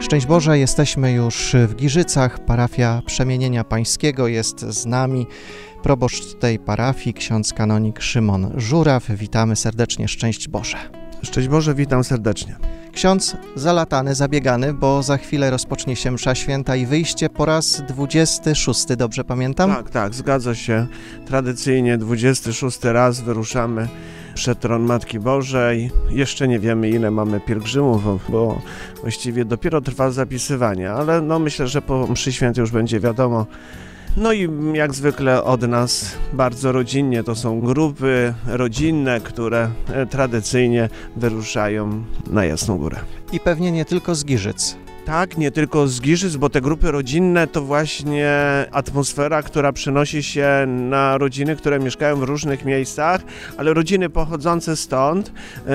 Szczęść Boże, jesteśmy już w Giżycach, parafia Przemienienia Pańskiego jest z nami. Proboszcz tej parafii, ksiądz kanonik Szymon Żuraw. Witamy serdecznie, szczęść Boże. Szczęść Boże, witam serdecznie. Ksiądz zalatany, zabiegany, bo za chwilę rozpocznie się msza święta i wyjście po raz 26, dobrze pamiętam? Tak, zgadza się. Tradycyjnie 26 raz wyruszamy przed tron Matki Bożej. Jeszcze nie wiemy, ile mamy pielgrzymów, bo właściwie dopiero trwa zapisywanie, ale myślę, że po mszy świętej już będzie wiadomo. No i jak zwykle od nas bardzo rodzinnie, to są grupy rodzinne, które tradycyjnie wyruszają na Jasną Górę. I pewnie nie tylko z Giżyc. Tak, nie tylko z Giżyc, bo te grupy rodzinne to właśnie atmosfera, która przenosi się na rodziny, które mieszkają w różnych miejscach, ale rodziny pochodzące stąd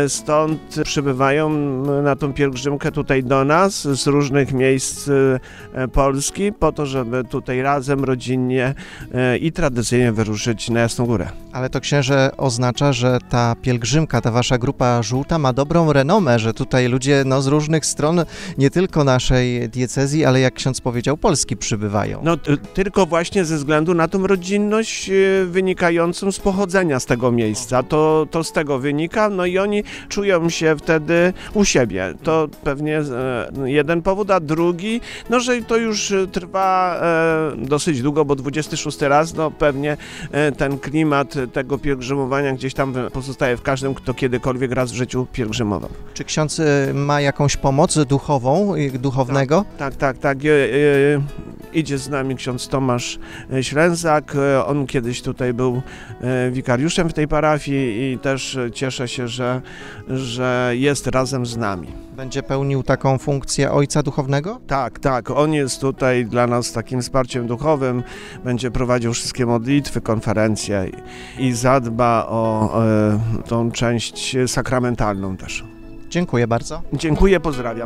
przybywają na tą pielgrzymkę tutaj do nas z różnych miejsc Polski po to, żeby tutaj razem, rodzinnie i tradycyjnie wyruszyć na Jasną Górę. Ale to, księże, oznacza, że ta pielgrzymka, ta wasza grupa żółta ma dobrą renomę, że tutaj ludzie z różnych stron, nie tylko naszej diecezji, ale jak ksiądz powiedział, Polski przybywają. Tylko właśnie ze względu na tą rodzinność wynikającą z pochodzenia z tego miejsca. To z tego wynika, i oni czują się wtedy u siebie. To pewnie jeden powód, a drugi, że to już trwa dosyć długo, bo 26 raz, pewnie ten klimat tego pielgrzymowania gdzieś tam pozostaje w każdym, kto kiedykolwiek raz w życiu pielgrzymował. Czy ksiądz ma jakąś pomoc duchową, duchownego? Tak. Idzie z nami ksiądz Tomasz Ślęzak. On kiedyś tutaj był wikariuszem w tej parafii i też cieszę się, że jest razem z nami. Będzie pełnił taką funkcję ojca duchownego? Tak. On jest tutaj dla nas takim wsparciem duchowym. Będzie prowadził wszystkie modlitwy, konferencje i zadba o tą część sakramentalną też. Dziękuję bardzo. Dziękuję, pozdrawiam.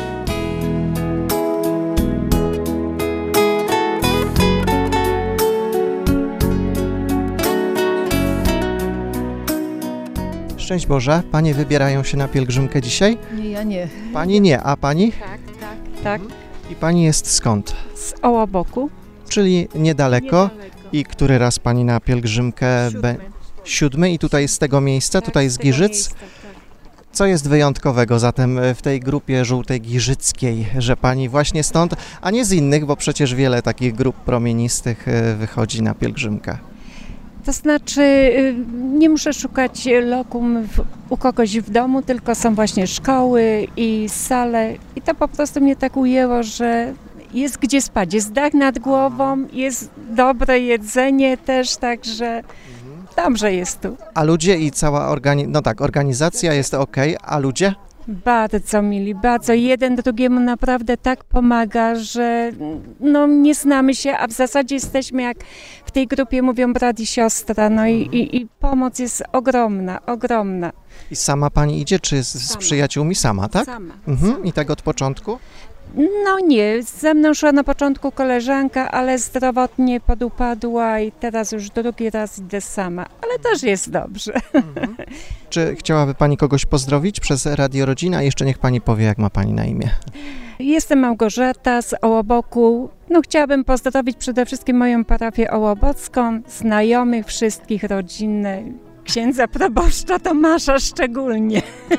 Szczęść Boże, panie wybierają się na pielgrzymkę dzisiaj? Nie, ja nie. Pani nie, a pani? Tak. I pani jest skąd? Z Ołaboku. Czyli niedaleko. I który raz pani na pielgrzymkę? 7. I tutaj z tego miejsca, tutaj z Giżyc? Co jest wyjątkowego zatem w tej grupie żółtej giżyckiej, że pani właśnie stąd, a nie z innych, bo przecież wiele takich grup promienistych wychodzi na pielgrzymkę? To znaczy nie muszę szukać lokum u kogoś w domu, tylko są właśnie szkoły i sale i to po prostu mnie tak ujęło, że jest gdzie spać, jest dach nad głową, jest dobre jedzenie też, także dobrze jest tu. A ludzie i cała organizacja jest okej, a ludzie? Bardzo mili, bardzo. Jeden drugiemu naprawdę tak pomaga, że nie znamy się, a w zasadzie jesteśmy, jak w tej grupie mówią, brat i siostra, i pomoc jest ogromna. I sama pani idzie, czy z przyjaciółmi sama, tak? Sama. I tak od początku? Nie, ze mną szła na początku koleżanka, ale zdrowotnie podupadła i teraz już drugi raz idę sama, ale też jest dobrze. Czy chciałaby pani kogoś pozdrowić przez Radio Rodzina? Jeszcze niech pani powie, jak ma pani na imię. Jestem Małgorzata z Ołoboku. Chciałabym pozdrowić przede wszystkim moją parafię ołobocką, znajomych, wszystkich, rodzinę, księdza proboszcza Tomasza szczególnie.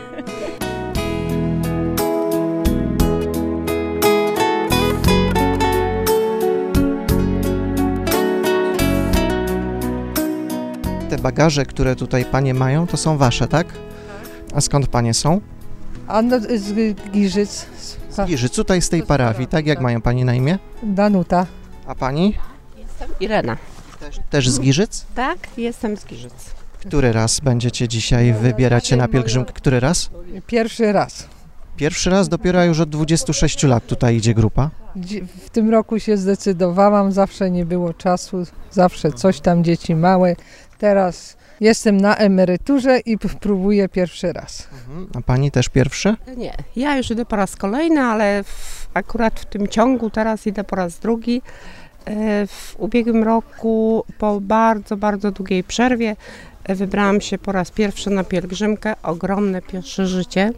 Te bagaże, które tutaj panie mają, to są wasze, tak? A skąd panie są? Z Giżyc. Z Giżyc, tutaj z tej parafii, tak? Jak mają pani na imię? Danuta. A pani? Jestem Irena. Też z Giżyc? Tak, jestem z Giżyc. Który raz będziecie dzisiaj wybierać się na pielgrzymkę? Który raz? Pierwszy raz. Pierwszy raz, dopiero już od 26 lat tutaj idzie grupa. W tym roku się zdecydowałam, zawsze nie było czasu, zawsze coś tam, dzieci małe. Teraz jestem na emeryturze i próbuję pierwszy raz. A pani też pierwszy? Nie, ja już idę po raz kolejny, ale akurat w tym ciągu teraz idę po raz drugi. W ubiegłym roku po bardzo, bardzo długiej przerwie wybrałam się po raz pierwszy na pielgrzymkę, ogromne przeżycie.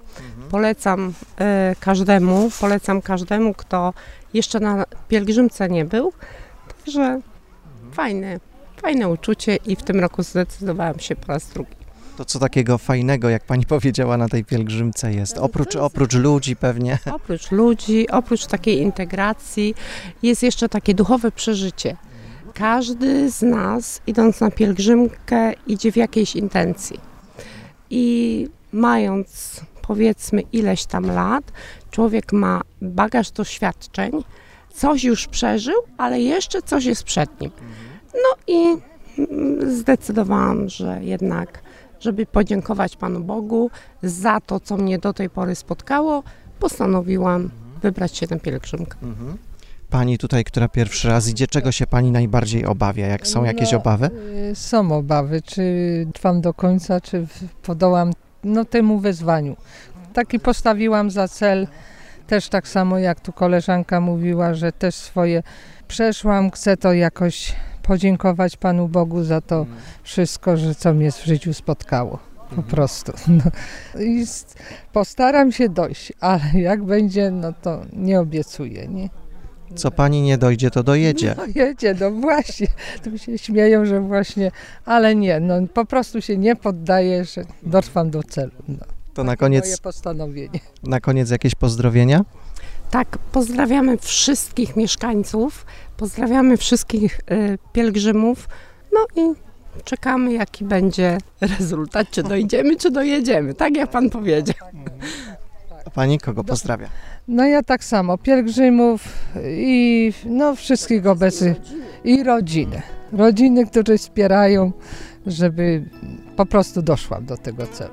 Polecam każdemu, kto jeszcze na pielgrzymce nie był. Także fajne uczucie i w tym roku zdecydowałam się po raz drugi. To co takiego fajnego, jak pani powiedziała, na tej pielgrzymce jest? Oprócz ludzi pewnie. Oprócz ludzi, oprócz takiej integracji jest jeszcze takie duchowe przeżycie. Każdy z nas, idąc na pielgrzymkę, idzie w jakiejś intencji. I mając, powiedzmy, ileś tam lat, człowiek ma bagaż doświadczeń, coś już przeżył, ale jeszcze coś jest przed nim. No i zdecydowałam, że jednak, żeby podziękować Panu Bogu za to, co mnie do tej pory spotkało, postanowiłam wybrać się na pielgrzymkę. Pani tutaj, która pierwszy raz idzie, czego się pani najbardziej obawia? Jak są jakieś obawy? Są obawy, czy trwam do końca, czy podołam temu wyzwaniu. Taki postawiłam za cel, też tak samo jak tu koleżanka mówiła, że też swoje przeszłam, chcę to jakoś podziękować Panu Bogu za to wszystko, co mnie w życiu spotkało. Po prostu. I postaram się dojść, ale jak będzie, to nie obiecuję, nie? Co pani nie dojdzie, to dojedzie. Dojedzie, właśnie. Tu się śmieją, że właśnie, ale nie, po prostu się nie poddaję, że dotrwam do celu. To na koniec, moje postanowienie. Na koniec jakieś pozdrowienia? Tak, pozdrawiamy wszystkich mieszkańców, pozdrawiamy wszystkich pielgrzymów, no i czekamy, jaki będzie rezultat, czy dojdziemy, czy dojedziemy, tak jak Pan powiedział. A pani kogo pozdrawia? Ja tak samo, pielgrzymów i wszystkich obecnych i rodziny. Rodziny, które wspierają, żeby po prostu doszłam do tego celu.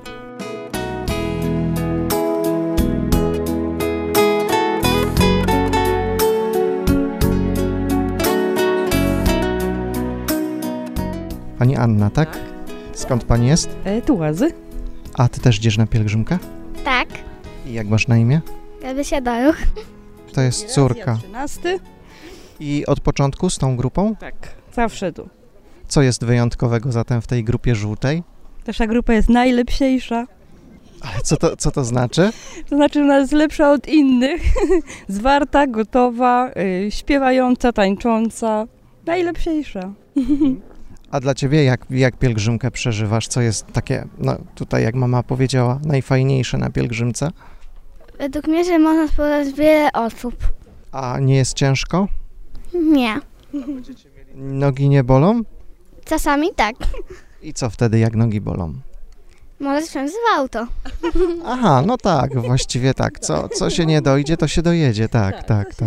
Pani Anna, tak? Skąd pani jest? Tułazy. A ty też idziesz na pielgrzymkę? Tak, I jak masz na imię? Gabysia Daruch. To jest córka. 13. I od początku z tą grupą? Tak, zawsze tu. Co jest wyjątkowego zatem w tej grupie żółtej? Nasza grupa jest najlepsza. Ale co to znaczy? To znaczy, że ona jest lepsza od innych. Zwarta, gotowa, śpiewająca, tańcząca. Najlepsza. A dla ciebie jak pielgrzymkę przeżywasz? Co jest takie, tutaj jak mama powiedziała, najfajniejsze na pielgrzymce? Według mnie, że można spotkać wiele osób. A nie jest ciężko? Nie. Nogi nie bolą? Czasami tak. I co wtedy, jak nogi bolą? Może wsiąść w auto. Aha, no tak, właściwie tak. Co się nie dojdzie, to się dojedzie, tak.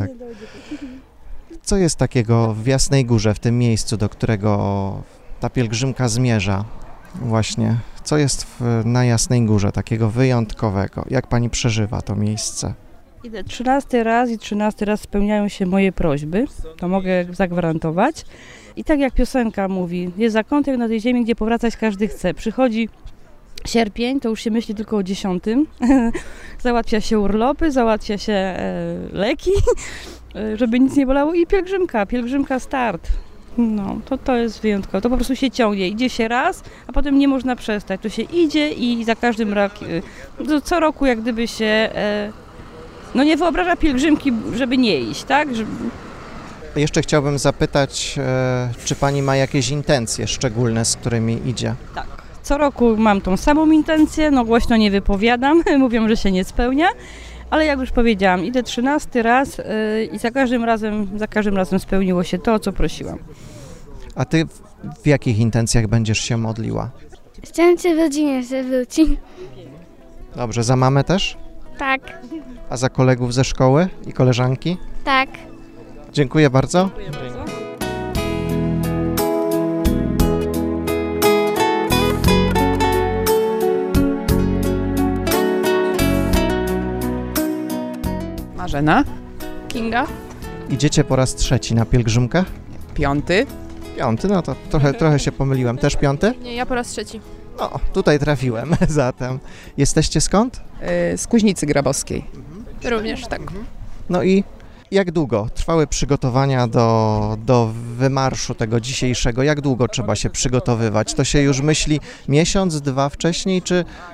Co jest takiego w Jasnej Górze, w tym miejscu, do którego ta pielgrzymka zmierza właśnie? Co jest na Jasnej Górze takiego wyjątkowego? Jak pani przeżywa to miejsce? Idę 13 raz spełniają się moje prośby, to mogę zagwarantować. I tak jak piosenka mówi, jest zakątek na tej ziemi, gdzie powracać każdy chce. Przychodzi sierpień, to już się myśli tylko o 10. Załatwia się urlopy, załatwia się leki, żeby nic nie bolało i pielgrzymka start. To jest wyjątkowe. To po prostu się ciągnie. Idzie się raz, a potem nie można przestać. To się idzie i za każdym razem, co roku jak gdyby się nie wyobraża pielgrzymki, żeby nie iść, tak? Jeszcze chciałbym zapytać, czy pani ma jakieś intencje szczególne, z którymi idzie? Tak. Co roku mam tą samą intencję, głośno nie wypowiadam, mówią, że się nie spełnia, ale jak już powiedziałam, idę 13 raz i za każdym razem spełniło się to, o co prosiłam. A ty w jakich intencjach będziesz się modliła? Szczęście w rodzinie się wróci. Dobrze, za mamę też? Tak, A za kolegów ze szkoły i koleżanki? tak. Dziękuję bardzo. Marzena. Kinga. Idziecie po raz 3 na pielgrzymkę? 5. 5, to trochę się pomyliłem. Też 5? Nie, ja po raz 3. Tutaj trafiłem zatem. Jesteście skąd? Z Kuźnicy Grabowskiej. Również tak. No i jak długo trwały przygotowania do wymarszu tego dzisiejszego? Jak długo trzeba się przygotowywać? To się już myśli miesiąc, 2 wcześniej, czy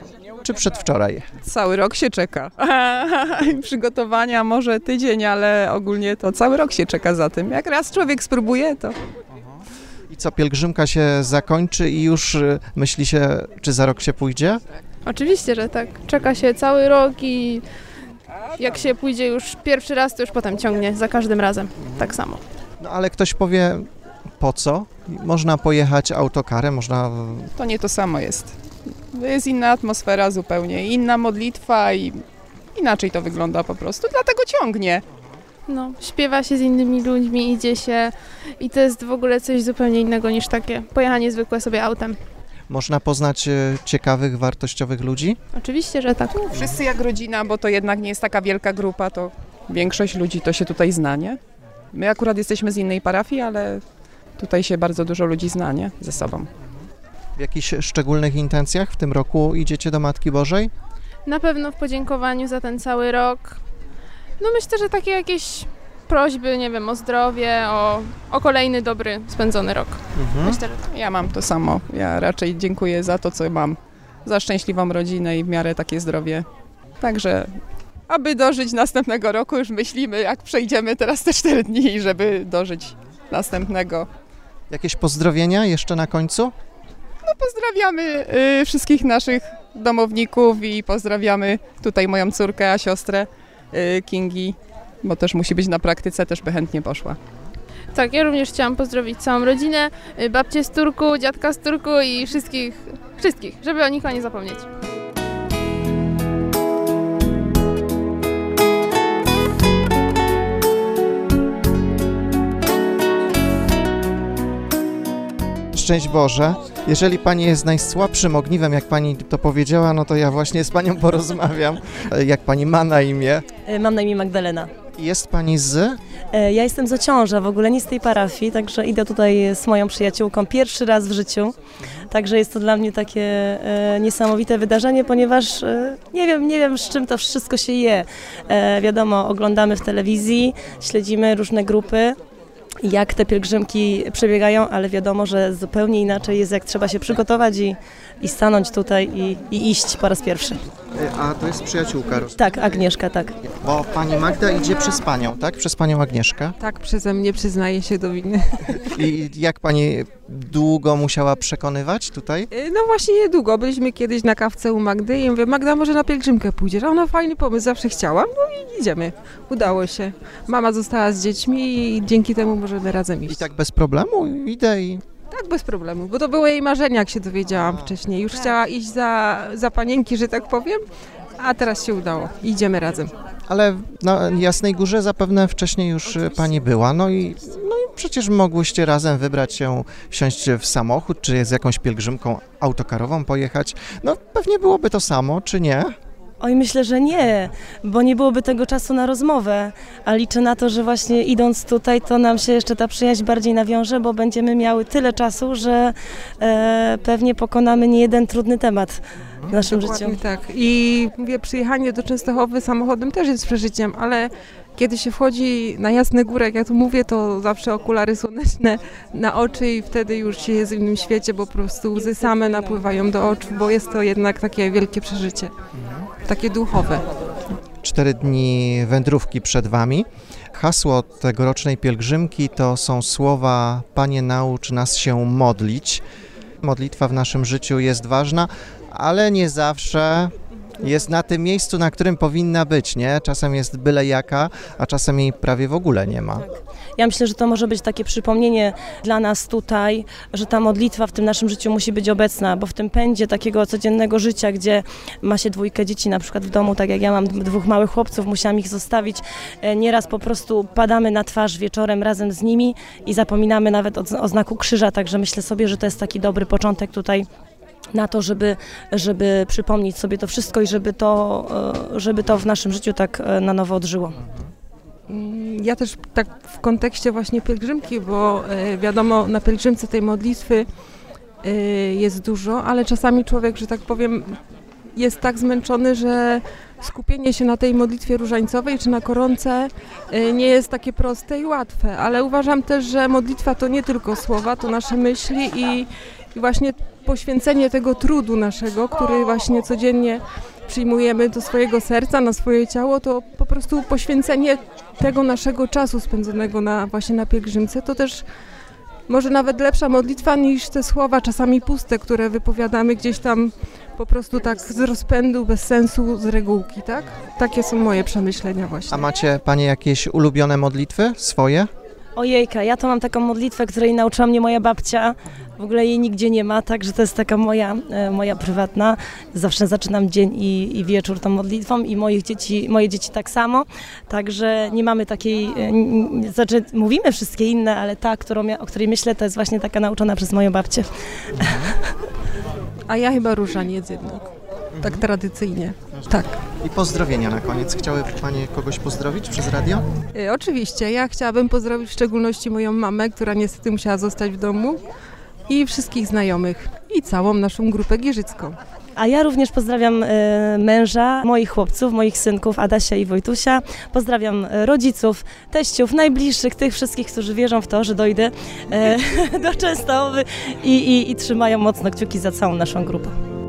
czy przedwczoraj? Cały rok się czeka. Przygotowania może tydzień, ale ogólnie to cały rok się czeka za tym. Jak raz człowiek spróbuje, to... I co, pielgrzymka się zakończy i już myśli się, czy za rok się pójdzie? Oczywiście, że tak. Czeka się cały rok i jak się pójdzie już pierwszy raz, to już potem ciągnie za każdym razem. Tak samo. No ale ktoś powie, po co? Można pojechać autokarem, można... To nie to samo jest. Jest inna atmosfera zupełnie, inna modlitwa i inaczej to wygląda po prostu, dlatego ciągnie. No, śpiewa się z innymi ludźmi, idzie się i to jest w ogóle coś zupełnie innego niż takie pojechanie zwykłe sobie autem. Można poznać ciekawych, wartościowych ludzi? Oczywiście, że tak. Wszyscy jak rodzina, bo to jednak nie jest taka wielka grupa, to większość ludzi to się tutaj zna, nie? My akurat jesteśmy z innej parafii, ale tutaj się bardzo dużo ludzi zna, nie? Ze sobą. W jakichś szczególnych intencjach w tym roku idziecie do Matki Bożej? Na pewno w podziękowaniu za ten cały rok. No myślę, że takie jakieś prośby, nie wiem, o zdrowie, o kolejny dobry spędzony rok. Myślę, że tak. Ja mam to samo. Ja raczej dziękuję za to, co mam. Za szczęśliwą rodzinę i w miarę takie zdrowie. Także, aby dożyć następnego roku, już myślimy, jak przejdziemy teraz te 4 dni, żeby dożyć następnego. Jakieś pozdrowienia jeszcze na końcu? No pozdrawiamy wszystkich naszych domowników i pozdrawiamy tutaj moją córkę, a siostrę Kingi, bo też musi być na praktyce, też by chętnie poszła. Tak, ja również chciałam pozdrowić całą rodzinę, babcię z Turku, dziadka z Turku i wszystkich, żeby o nikogo nie zapomnieć. Szczęść Boże. Jeżeli Pani jest najsłabszym ogniwem, jak Pani to powiedziała, no to ja właśnie z Panią porozmawiam. Jak Pani ma na imię? Mam na imię Magdalena. Jest Pani z? Ja jestem z Ociąża, w ogóle nie z tej parafii, także idę tutaj z moją przyjaciółką pierwszy raz w życiu. Także jest to dla mnie takie niesamowite wydarzenie, ponieważ nie wiem z czym to wszystko się je. Wiadomo, oglądamy w telewizji, śledzimy różne grupy, jak te pielgrzymki przebiegają, ale wiadomo, że zupełnie inaczej jest, jak trzeba się przygotować i stanąć tutaj i iść po raz pierwszy. A to jest przyjaciółka? Tak, Agnieszka, tak. Bo Pani Magda idzie przez Panią, tak? Przez Panią Agnieszkę? Tak, przeze mnie, przyznaję się do winy. I jak Pani długo musiała przekonywać tutaj? No właśnie niedługo. Byliśmy kiedyś na kawce u Magdy i mówię, Magda, może na pielgrzymkę pójdziesz? A ona fajny pomysł, zawsze chciałam. No i idziemy. Udało się. Mama została z dziećmi i dzięki temu możemy razem iść. I tak bez problemu idę i... Tak, bez problemu, bo to było jej marzenie, jak się dowiedziałam wcześniej. Już chciała iść za panienki, że tak powiem, a teraz się udało. Idziemy razem. Ale na Jasnej Górze zapewne wcześniej już Pani była, no i przecież mogłyście razem wybrać się, wsiąść w samochód, czy z jakąś pielgrzymką autokarową pojechać. No pewnie byłoby to samo, czy nie? Oj, myślę, że nie, bo nie byłoby tego czasu na rozmowę, a liczę na to, że właśnie idąc tutaj, to nam się jeszcze ta przyjaźń bardziej nawiąże, bo będziemy miały tyle czasu, że pewnie pokonamy niejeden trudny temat w naszym życiu. Tak. I mówię, przyjechanie do Częstochowy samochodem też jest przeżyciem, ale kiedy się wchodzi na Jasne Góry, jak ja tu mówię, to zawsze okulary słoneczne na oczy i wtedy już się jest w innym świecie, bo po prostu łzy same napływają do oczu, bo jest to jednak takie wielkie przeżycie, takie duchowe. 4 dni wędrówki przed Wami. Hasło tegorocznej pielgrzymki to są słowa: Panie, naucz nas się modlić. Modlitwa w naszym życiu jest ważna, ale nie zawsze jest na tym miejscu, na którym powinna być, nie? Czasem jest byle jaka, a czasem jej prawie w ogóle nie ma. Ja myślę, że to może być takie przypomnienie dla nas tutaj, że ta modlitwa w tym naszym życiu musi być obecna, bo w tym pędzie takiego codziennego życia, gdzie ma się 2 dzieci na przykład w domu, tak jak ja mam 2 małych chłopców, musiałam ich zostawić, nieraz po prostu padamy na twarz wieczorem razem z nimi i zapominamy nawet o znaku krzyża, także myślę sobie, że to jest taki dobry początek tutaj na to, żeby przypomnieć sobie to wszystko i żeby to w naszym życiu tak na nowo odżyło. Ja też tak w kontekście właśnie pielgrzymki, bo wiadomo, na pielgrzymce tej modlitwy jest dużo, ale czasami człowiek, że tak powiem, jest tak zmęczony, że skupienie się na tej modlitwie różańcowej czy na koronce nie jest takie proste i łatwe, ale uważam też, że modlitwa to nie tylko słowa, to nasze myśli i właśnie poświęcenie tego trudu naszego, który właśnie codziennie przyjmujemy do swojego serca, na swoje ciało, to po prostu poświęcenie tego naszego czasu spędzonego właśnie na pielgrzymce, to też może nawet lepsza modlitwa niż te słowa czasami puste, które wypowiadamy gdzieś tam po prostu tak z rozpędu, bez sensu, z regułki, tak? Takie są moje przemyślenia właśnie. A macie Panie jakieś ulubione modlitwy swoje? Ojejka, ja to mam taką modlitwę, której nauczyła mnie moja babcia. W ogóle jej nigdzie nie ma, także to jest taka moja prywatna. Zawsze zaczynam dzień i wieczór tą modlitwą i moje dzieci tak samo. Także nie mamy takiej, mówimy wszystkie inne, ale ta, o której myślę, to jest właśnie taka nauczona przez moją babcię. A ja chyba różaniec jednak, tak tradycyjnie, tak. I pozdrowienia na koniec. Chciały Panie kogoś pozdrowić przez radio? Oczywiście, ja chciałabym pozdrowić w szczególności moją mamę, która niestety musiała zostać w domu i wszystkich znajomych i całą naszą grupę giżycką. A ja również pozdrawiam męża, moich chłopców, moich synków Adasia i Wojtusia. Pozdrawiam rodziców, teściów, najbliższych, tych wszystkich, którzy wierzą w to, że dojdę do Częstochowy i trzymają mocno kciuki za całą naszą grupę.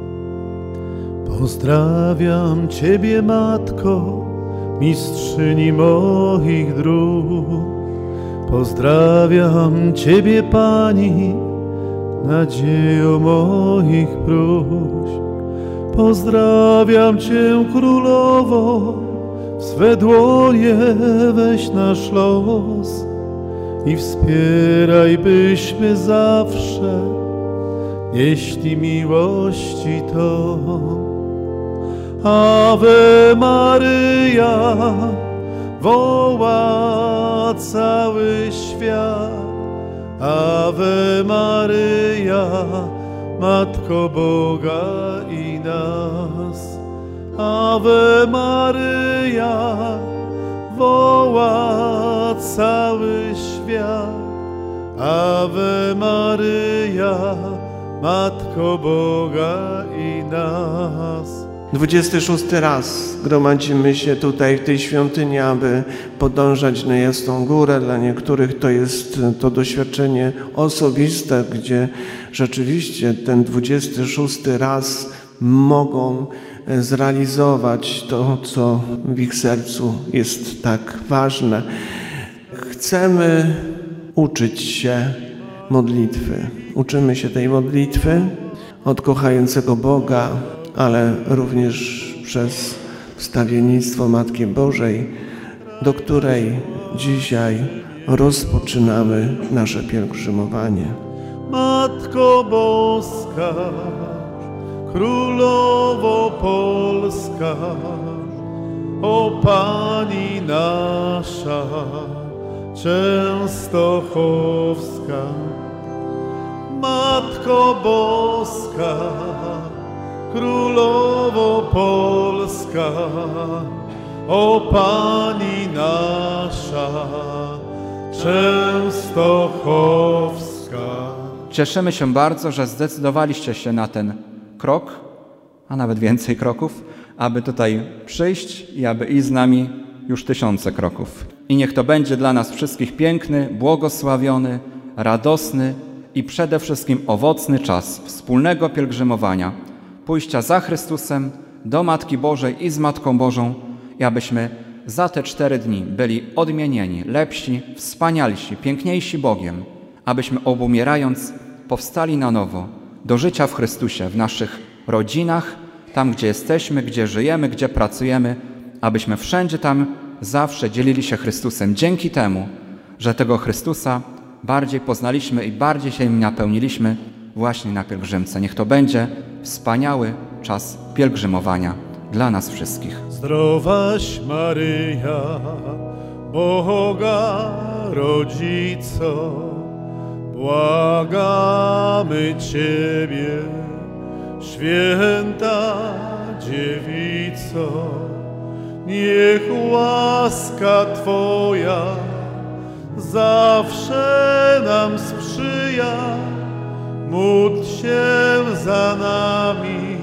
Pozdrawiam Ciebie, Matko, mistrzyni moich dróg. Pozdrawiam Ciebie, Pani, nadziejo moich próśb. Pozdrawiam Cię, Królowo, w swe dłonie weź nasz los i wspieraj, byśmy zawsze nieśli miłości to. Ave Maryja, woła cały świat. Ave Maryja, Matko Boga i nas. Ave Maryja, woła cały świat. Ave Maryja, Matko Boga i nas. 26 raz gromadzimy się tutaj w tej świątyni, aby podążać na Jasną Górę. Dla niektórych to jest to doświadczenie osobiste, gdzie rzeczywiście ten 26 raz mogą zrealizować to, co w ich sercu jest tak ważne. Chcemy uczyć się modlitwy. Uczymy się tej modlitwy od kochającego Boga, ale również przez wstawiennictwo Matki Bożej, do której dzisiaj rozpoczynamy nasze pielgrzymowanie. Matko Boska, Królowo Polska, o Pani nasza, Częstochowska. Matko Boska, Królowo Polska, o Pani nasza, Częstochowska. Cieszymy się bardzo, że zdecydowaliście się na ten krok, a nawet więcej kroków, aby tutaj przyjść i aby iść z nami już tysiące kroków. I niech to będzie dla nas wszystkich piękny, błogosławiony, radosny i przede wszystkim owocny czas wspólnego pielgrzymowania, pójścia za Chrystusem do Matki Bożej i z Matką Bożą i abyśmy za te 4 dni byli odmienieni, lepsi, wspanialsi, piękniejsi Bogiem, abyśmy obumierając powstali na nowo do życia w Chrystusie, w naszych rodzinach, tam gdzie jesteśmy, gdzie żyjemy, gdzie pracujemy, abyśmy wszędzie tam zawsze dzielili się Chrystusem dzięki temu, że tego Chrystusa bardziej poznaliśmy i bardziej się im napełniliśmy właśnie na pielgrzymce. Niech to będzie wspaniały czas pielgrzymowania dla nas wszystkich. Zdrowaś Maryja, Boga Rodzico, błagamy Ciebie, święta Dziewico, niech łaska Twoja zawsze nam sprzyja. Módl się za nami,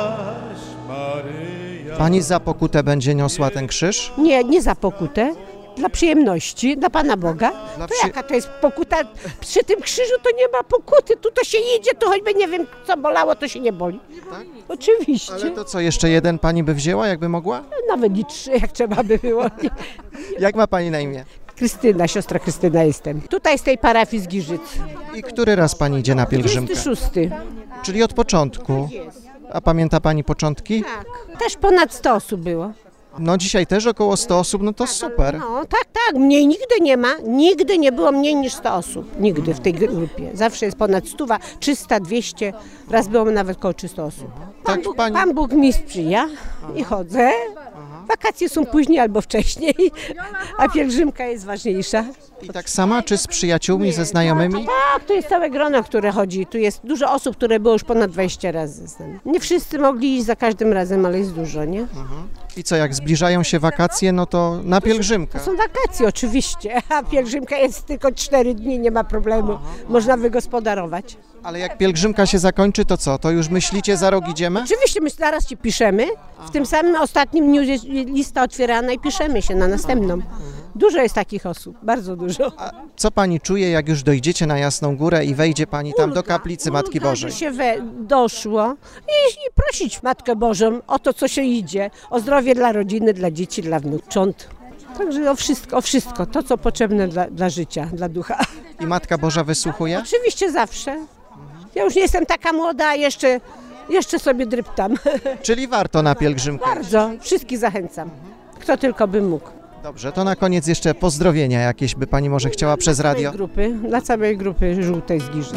zdrowaś Maryja. Pani za pokutę będzie niosła ten krzyż? Nie, nie za pokutę, dla przyjemności, dla Pana Boga. Jaka to jest pokuta? Przy tym krzyżu to nie ma pokuty, tu to się idzie, tu choćby nie wiem co bolało, to się nie boli. Tak? Oczywiście. Ale to co, jeszcze jeden pani by wzięła, jakby mogła? Nawet i 3, jak trzeba by było. Jak ma pani na imię? Krystyna, siostra Krystyna jestem. Tutaj z tej parafii z Giżyc. I który raz pani idzie na pielgrzymkę? 26. Czyli od początku. A pamięta pani początki? Tak. Też ponad 100 osób było. No dzisiaj też około 100 osób, no to super. No tak, mniej nigdy nie ma, nigdy nie było mniej niż 100 osób, nigdy w tej grupie. Zawsze jest ponad 100, 300, 200, raz było nawet około 300 osób. Pan Bóg mi sprzyja i chodzę. Wakacje są później albo wcześniej, a pielgrzymka jest ważniejsza. I tak sama, czy z przyjaciółmi, ze znajomymi? Tak, tu jest całe grono, które chodzi. Tu jest dużo osób, które było już ponad 20 razy z nami. Nie wszyscy mogli iść za każdym razem, ale jest dużo, nie? I co, jak zbliżają się wakacje, no to na pielgrzymkę? To są wakacje oczywiście, a pielgrzymka jest tylko 4 dni, nie ma problemu. Można wygospodarować. Ale jak pielgrzymka się zakończy, to co? To już myślicie, za rok idziemy? Oczywiście, my zaraz ci piszemy. W tym samym ostatnim dniu jest lista otwierana i piszemy się na następną. Dużo jest takich osób, bardzo dużo. A co pani czuje, jak już dojdziecie na Jasną Górę i wejdzie pani tam do kaplicy Matki Bożej? Że się doszło i prosić Matkę Bożą o to, co się idzie. O zdrowie dla rodziny, dla dzieci, dla wnucząt. Także o wszystko, to co potrzebne dla życia, dla ducha. I Matka Boża wysłuchuje? Oczywiście zawsze. Ja już nie jestem taka młoda, a jeszcze sobie dryptam. Czyli warto na pielgrzymkę? Bardzo, wszystkich zachęcam, kto tylko by mógł. Dobrze, to na koniec jeszcze pozdrowienia jakieś by pani może chciała przez radio? Dla całej grupy żółtej z Giżyc.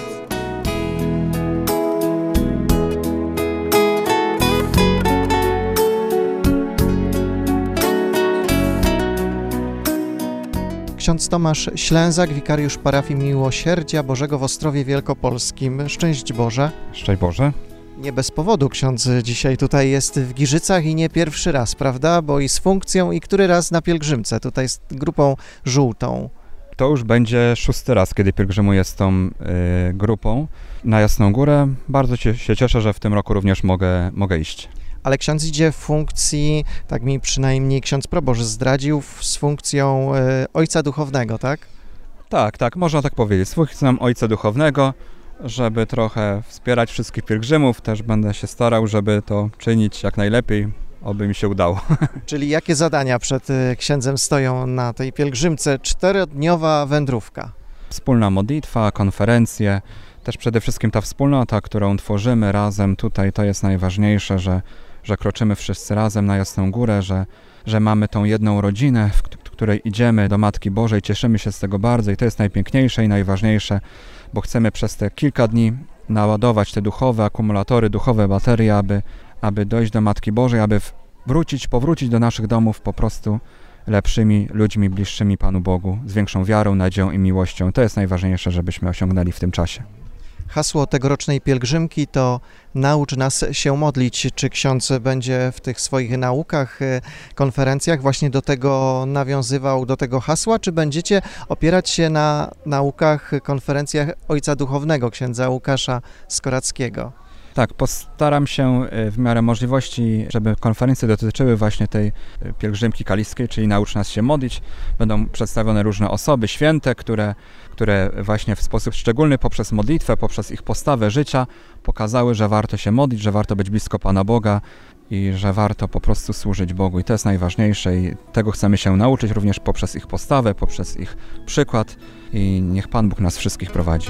Ksiądz Tomasz Ślęzak, wikariusz parafii Miłosierdzia Bożego w Ostrowie Wielkopolskim. Szczęść Boże. Szczęść Boże. Nie bez powodu ksiądz dzisiaj tutaj jest w Giżycach i nie pierwszy raz, prawda? Bo i z funkcją, i który raz na pielgrzymce, tutaj z grupą żółtą. To już będzie 6. raz, kiedy pielgrzymuję z tą grupą na Jasną Górę. Bardzo się cieszę, że w tym roku również mogę iść. Ale ksiądz idzie w funkcji, tak mi przynajmniej ksiądz proboszcz zdradził, z funkcją ojca duchownego, tak? Tak, można tak powiedzieć. Z funkcją ojca duchownego, żeby trochę wspierać wszystkich pielgrzymów. Też będę się starał, żeby to czynić jak najlepiej, oby mi się udało. Czyli jakie zadania przed księdzem stoją na tej pielgrzymce? 4-dniowa wędrówka. Wspólna modlitwa, konferencje, też przede wszystkim ta wspólnota, którą tworzymy razem tutaj, to jest najważniejsze, że kroczymy wszyscy razem na Jasną Górę, że mamy tą jedną rodzinę, w której idziemy do Matki Bożej, cieszymy się z tego bardzo i to jest najpiękniejsze i najważniejsze, bo chcemy przez te kilka dni naładować te duchowe akumulatory, duchowe baterie, aby dojść do Matki Bożej, aby powrócić do naszych domów po prostu lepszymi ludźmi, bliższymi Panu Bogu, z większą wiarą, nadzieją i miłością. To jest najważniejsze, żebyśmy osiągnęli w tym czasie. Hasło tegorocznej pielgrzymki to naucz nas się modlić. Czy ksiądz będzie w tych swoich naukach, konferencjach właśnie do tego nawiązywał, do tego hasła, czy będziecie opierać się na naukach, konferencjach ojca duchownego, księdza Łukasza Skorackiego? Tak, postaram się w miarę możliwości, żeby konferencje dotyczyły właśnie tej pielgrzymki kaliskiej, czyli naucz nas się modlić. Będą przedstawione różne osoby święte, które właśnie w sposób szczególny poprzez modlitwę, poprzez ich postawę życia pokazały, że warto się modlić, że warto być blisko Pana Boga i że warto po prostu służyć Bogu. I to jest najważniejsze i tego chcemy się nauczyć również poprzez ich postawę, poprzez ich przykład i niech Pan Bóg nas wszystkich prowadzi.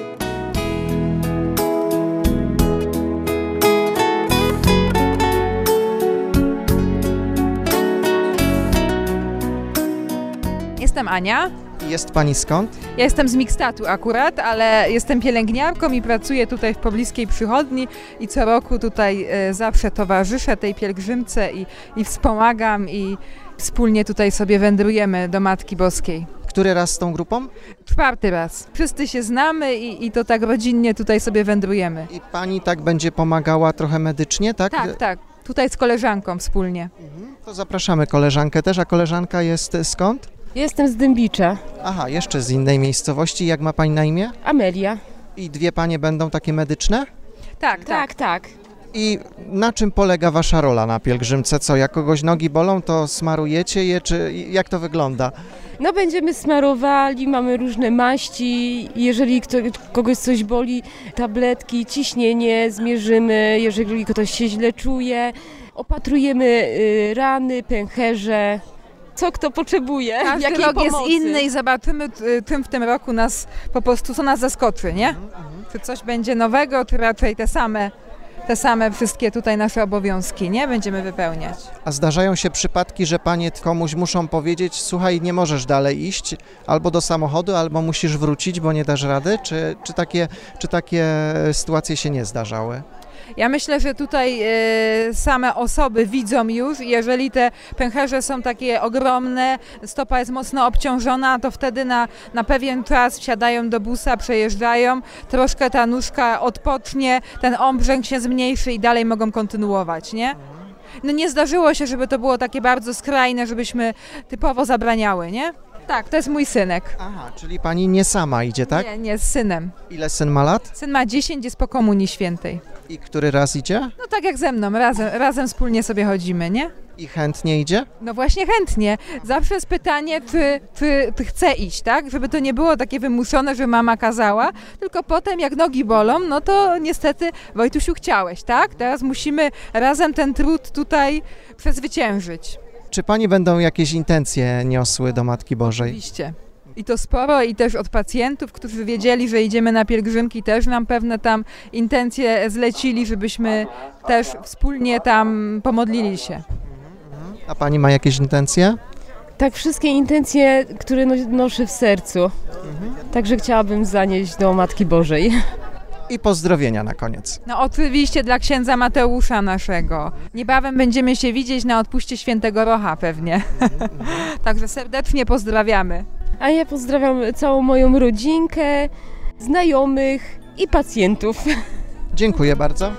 Jestem Ania. Jest pani skąd? Ja jestem z Mikstatu akurat, ale jestem pielęgniarką i pracuję tutaj w pobliskiej przychodni i co roku tutaj zawsze towarzyszę tej pielgrzymce i wspomagam i wspólnie tutaj sobie wędrujemy do Matki Boskiej. Który raz z tą grupą? 4. raz. Wszyscy się znamy i to tak rodzinnie tutaj sobie wędrujemy. I pani tak będzie pomagała trochę medycznie, tak? Tak. Tutaj z koleżanką wspólnie. To zapraszamy koleżankę też, a koleżanka jest skąd? Jestem z Dębicza. Aha, jeszcze z innej miejscowości. Jak ma pani na imię? Amelia. I 2 panie będą takie medyczne? Tak. I na czym polega wasza rola na pielgrzymce? Co, jak kogoś nogi bolą, to smarujecie je, czy jak to wygląda? No będziemy smarowali, mamy różne maści, jeżeli kogoś coś boli, tabletki, ciśnienie zmierzymy, jeżeli ktoś się źle czuje, opatrujemy rany, pęcherze, co kto potrzebuje, Każdy jakiej rok pomocy. jest inny i zobaczymy w tym roku nas po prostu, co nas zaskoczy, nie? Czy coś będzie nowego, czy raczej te same wszystkie tutaj nasze obowiązki, nie? Będziemy wypełniać. A zdarzają się przypadki, że panie komuś muszą powiedzieć, słuchaj, nie możesz dalej iść, albo do samochodu, albo musisz wrócić, bo nie dasz rady? Czy takie sytuacje się nie zdarzały? Ja myślę, że tutaj same osoby widzą już, jeżeli te pęcherze są takie ogromne, stopa jest mocno obciążona, to wtedy na pewien czas wsiadają do busa, przejeżdżają, troszkę ta nóżka odpocznie, ten obrzęk się zmniejszy i dalej mogą kontynuować, nie? No nie zdarzyło się, żeby to było takie bardzo skrajne, żebyśmy typowo zabraniały, nie? Tak, to jest mój synek. Aha, czyli pani nie sama idzie, tak? Nie, z synem. Ile syn ma lat? Syn ma 10, jest po Komunii Świętej. I który raz idzie? No tak jak ze mną, razem wspólnie sobie chodzimy, nie? I chętnie idzie? No właśnie chętnie. Zawsze jest pytanie, czy chce iść, tak? Żeby to nie było takie wymuszone, że mama kazała, tylko potem jak nogi bolą, no to niestety Wojtusiu chciałeś, tak? Teraz musimy razem ten trud tutaj przezwyciężyć. Czy pani będą jakieś intencje niosły do Matki Bożej? Oczywiście. I to sporo i też od pacjentów, którzy wiedzieli, że idziemy na pielgrzymki, też nam pewne tam intencje zlecili, żebyśmy też wspólnie tam pomodlili się. A pani ma jakieś intencje? Tak, wszystkie intencje, które noszę w sercu. Także chciałabym zanieść do Matki Bożej. I pozdrowienia na koniec. No oczywiście dla księdza Mateusza naszego. Niebawem będziemy się widzieć na odpuście Świętego Rocha pewnie. Także serdecznie pozdrawiamy. A ja pozdrawiam całą moją rodzinkę, znajomych i pacjentów. Dziękuję bardzo.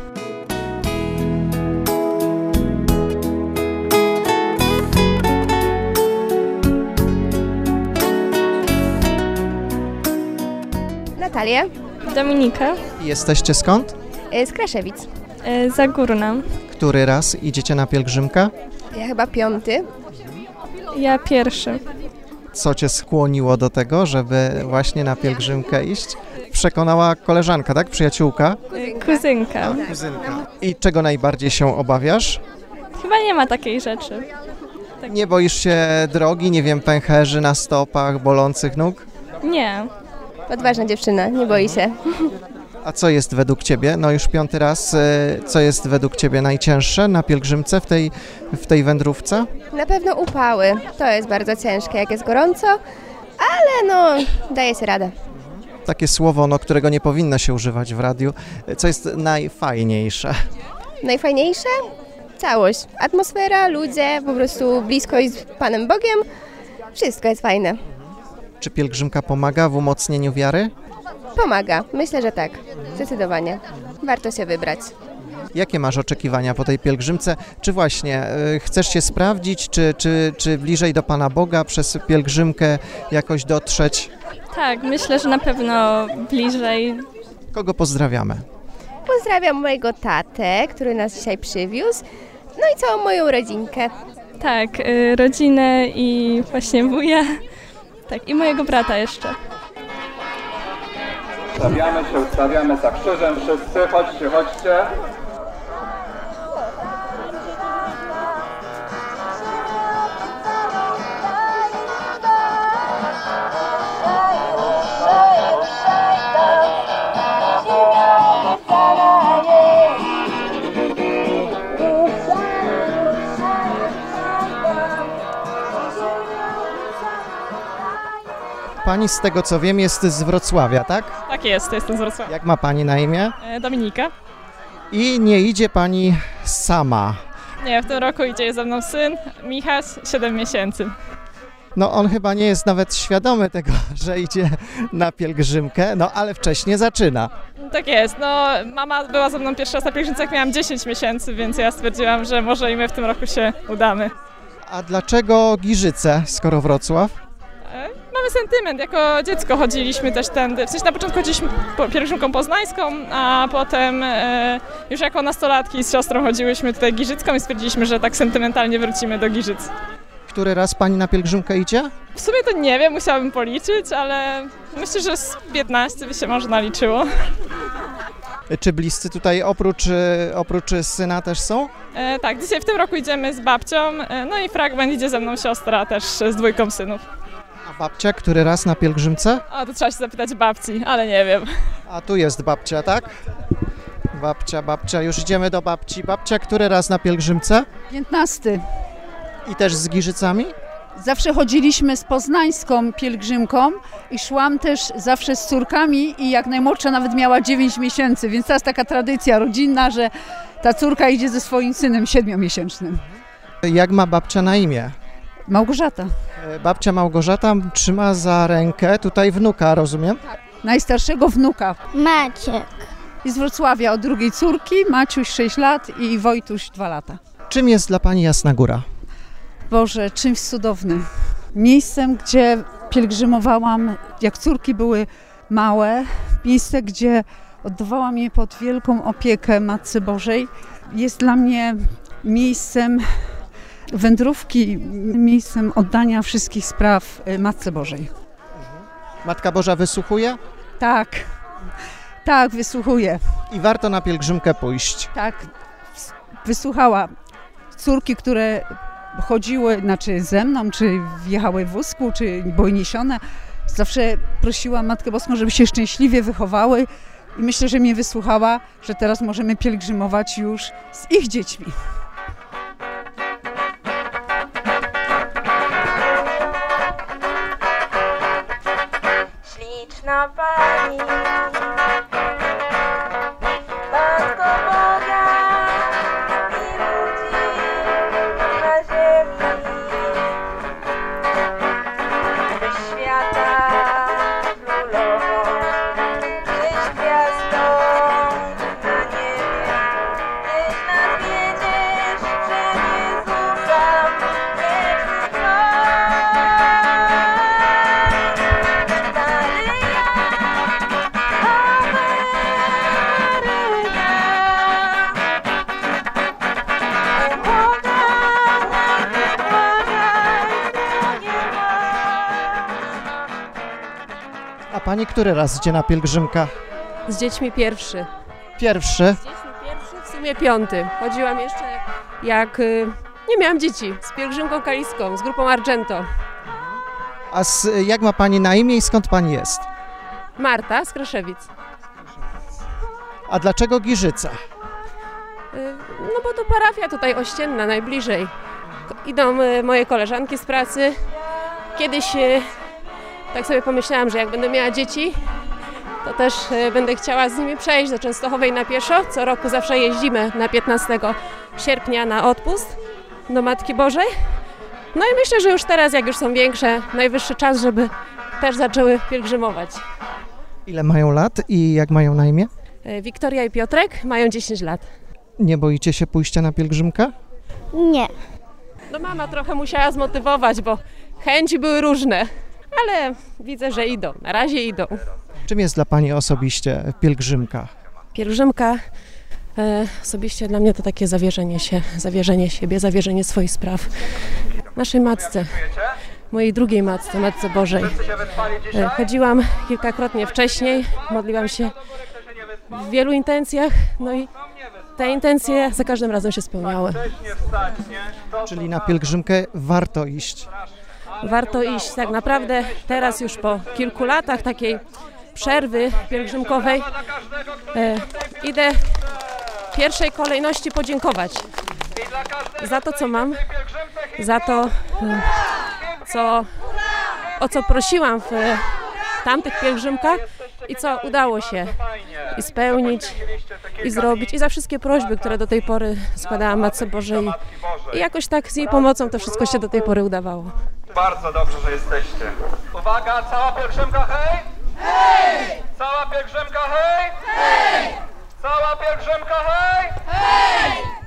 Natalię. Dominika. Jesteście skąd? Z Kraszewic. Zagórna. Który raz idziecie na pielgrzymkę? Ja chyba 5. Ja 1. Co cię skłoniło do tego, żeby właśnie na pielgrzymkę iść? Przekonała koleżanka, tak? Przyjaciółka? Kuzynka. Kuzynka. I czego najbardziej się obawiasz? Chyba nie ma takiej rzeczy. Nie boisz się drogi, nie wiem, pęcherzy na stopach, bolących nóg? Nie. Odważna dziewczyna, nie boi się. A co jest według ciebie, no już 5. raz, co jest według ciebie najcięższe na pielgrzymce w tej wędrówce? Na pewno upały. To jest bardzo ciężkie, jak jest gorąco, ale no daje się radę. Takie słowo, no, którego nie powinno się używać w radiu. Co jest najfajniejsze? Najfajniejsze? Całość. Atmosfera, ludzie, po prostu bliskość z Panem Bogiem. Wszystko jest fajne. Czy pielgrzymka pomaga w umocnieniu wiary? Pomaga. Myślę, że tak. Zdecydowanie. Warto się wybrać. Jakie masz oczekiwania po tej pielgrzymce? Czy właśnie chcesz się sprawdzić, czy bliżej do Pana Boga przez pielgrzymkę jakoś dotrzeć? Tak, myślę, że na pewno bliżej. Kogo pozdrawiamy? Pozdrawiam mojego tatę, który nas dzisiaj przywiózł, no i całą moją rodzinkę. Tak, rodzinę i właśnie wuja, tak, i mojego brata jeszcze. Ustawiamy za krzyżem wszyscy, chodźcie. Pani, z tego co wiem, jest z Wrocławia, tak? Tak jest, jestem z Wrocławia. Jak ma pani na imię? Dominika. I nie idzie pani sama. Nie, w tym roku idzie ze mną syn, Michał, 7 miesięcy. No on chyba nie jest nawet świadomy tego, że idzie na pielgrzymkę, no ale wcześniej zaczyna. Tak jest, no mama była ze mną pierwszy raz na pielgrzymce, jak miałam 10 miesięcy, więc ja stwierdziłam, że może i my w tym roku się udamy. A dlaczego Giżyce, skoro Wrocław? mamy sentyment. Jako dziecko chodziliśmy też tędy. W sensie na początku chodziliśmy pielgrzymką poznańską, a potem już jako nastolatki z siostrą chodziłyśmy tutaj Giżycką i stwierdziliśmy, że tak sentymentalnie wrócimy do Giżyc. Który raz pani na pielgrzymkę idzie? W sumie to nie wiem, musiałabym policzyć, ale myślę, że z 15 by się może naliczyło. Czy bliscy tutaj oprócz syna też są? Tak, dzisiaj w tym roku idziemy z babcią, no i fragment idzie ze mną siostra też z 2 synów. A babcia, który raz na pielgrzymce? A to trzeba się zapytać babci, ale nie wiem. A tu jest babcia, tak? Babcia, już idziemy do babci. Babcia, który raz na pielgrzymce? 15. I też z Giżycami? Zawsze chodziliśmy z poznańską pielgrzymką i szłam też zawsze z córkami i jak najmłodsza nawet miała 9 miesięcy, więc to jest taka tradycja rodzinna, że ta córka idzie ze swoim synem 7-miesięcznym. Jak ma babcia na imię? Małgorzata. Babcia Małgorzata trzyma za rękę tutaj wnuka, rozumiem? Tak. Najstarszego wnuka. Maciek. I z Wrocławia od drugiej córki, Maciuś 6 lat i Wojtuś 2 lata. Czym jest dla pani Jasna Góra? Boże, czymś cudownym. Miejscem, gdzie pielgrzymowałam, jak córki były małe. Miejsce, gdzie oddawałam je pod wielką opiekę Matce Bożej. Jest dla mnie miejscem wędrówki, miejscem oddania wszystkich spraw Matce Bożej. Matka Boża wysłuchuje? Tak, wysłuchuje. I warto na pielgrzymkę pójść. Tak, wysłuchała córki, które chodziły, znaczy ze mną, czy wjechały w wózku, czy były niesione. Zawsze prosiła Matkę Boską, żeby się szczęśliwie wychowały i myślę, że mnie wysłuchała, że teraz możemy pielgrzymować już z ich dziećmi. Śliczna Pani, Matko Boga i ludzi na ziemi, świata królową, tyś gwiazdą na niebie, tyś nas wiedziesz, że Jezusa wieczny trwa. A pani który raz idzie na pielgrzymkę? Z dziećmi pierwszy. Pierwszy? Z dziećmi pierwszy, w sumie 5. Chodziłam jeszcze jak nie miałam dzieci, z pielgrzymką kaliską, z grupą Argento. A jak ma pani na imię i skąd pani jest? Marta z Kraszewic. A dlaczego Giżyce? No bo to parafia tutaj ościenna, najbliżej. Idą moje koleżanki z pracy. Kiedyś tak sobie pomyślałam, że jak będę miała dzieci, to też będę chciała z nimi przejść do Częstochowej na pieszo. Co roku zawsze jeździmy na 15 sierpnia na odpust do Matki Bożej. No i myślę, że już teraz, jak już są większe, najwyższy czas, żeby też zaczęły pielgrzymować. Ile mają lat i jak mają na imię? Wiktoria i Piotrek mają 10 lat. Nie boicie się pójścia na pielgrzymkę? Nie. No mama trochę musiała zmotywować, bo chęci były różne, ale widzę, że idą. Na razie idą. Czym jest dla pani osobiście pielgrzymka? Pielgrzymka osobiście dla mnie to takie zawierzenie siebie, zawierzenie swoich spraw naszej matce, mojej drugiej matce, Matce Bożej. Chodziłam kilkakrotnie wcześniej, modliłam się w wielu intencjach, no i te intencje za każdym razem się spełniały. Czyli na pielgrzymkę warto iść? Warto iść, tak naprawdę teraz już po kilku latach takiej przerwy pielgrzymkowej idę w pierwszej kolejności podziękować za to, co mam, za to, o co prosiłam w tamtych pielgrzymkach i co udało się i spełnić, i zrobić, i za wszystkie prośby, które do tej pory składałam Matce Bożej. I jakoś tak z jej pomocą to wszystko się do tej pory udawało. Bardzo dobrze, że jesteście. Uwaga, cała pielgrzymka, hej! Hej! Cała pielgrzymka, hej! Hej! Cała pielgrzymka, hej! Hej!